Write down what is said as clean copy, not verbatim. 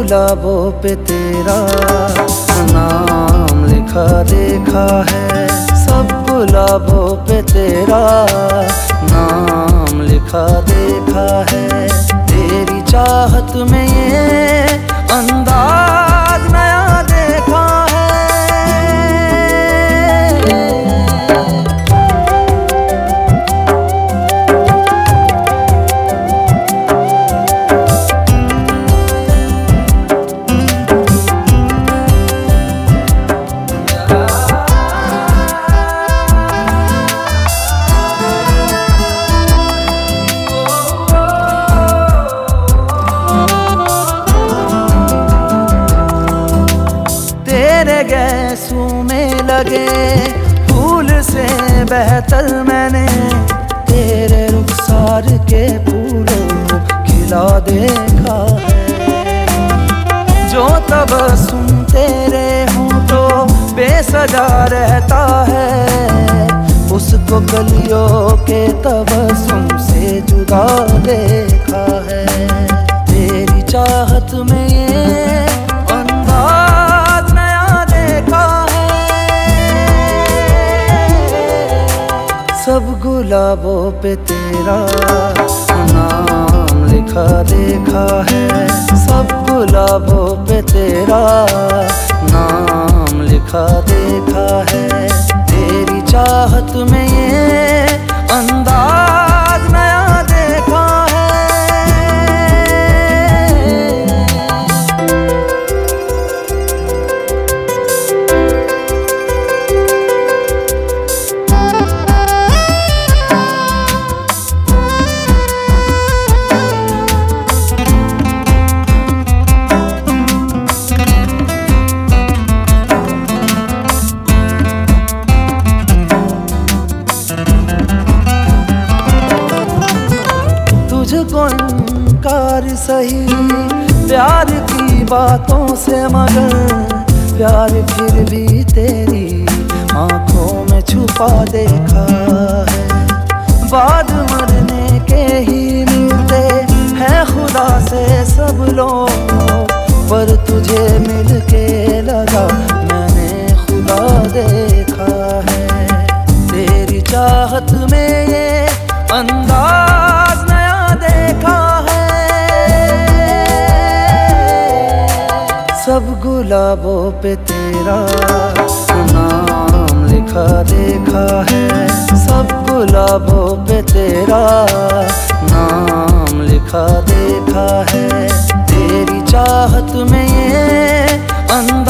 गुलाबों पे तेरा नाम लिखा देखा है। सब गुलाबों पे तेरा नाम लिखा देखा है। तेरी चाहत में ये अंदाज नया देखा है। तेरे गैसों में लगे फूल से बेहतर मैंने तेरे रुखसार के फूलों को खिला देखा है। जो तबस्सुम तेरे होंठों बेसजा रहता है, उसको कलियों के तबस्सुम से जुदा देखा है। तेरी चाहत में ये सब गुलाबों पे तेरा नाम लिखा देखा है। सब गुलाबों पे तेरा नाम लिखा देखा है। तेरी चाहत में ये अंदाज नया देखा है। तुझको इनकार सही प्यार की बातों से, मगर प्यार फिर भी तेरी आंखों में छुपा देखा है। बाद मरने के ही मिलते हैं खुदा से सब लोग, पर तुझे मिल के लगा मैंने खुदा देखा है। तेरी चाहत में ये अंदाज नया देखा है। सब गुलाबों पे तेरा नाम लिखा देखा है। सब गुलाबों पे तेरा नाम लिखा देखा है। तेरी चाहत में ये अंदाज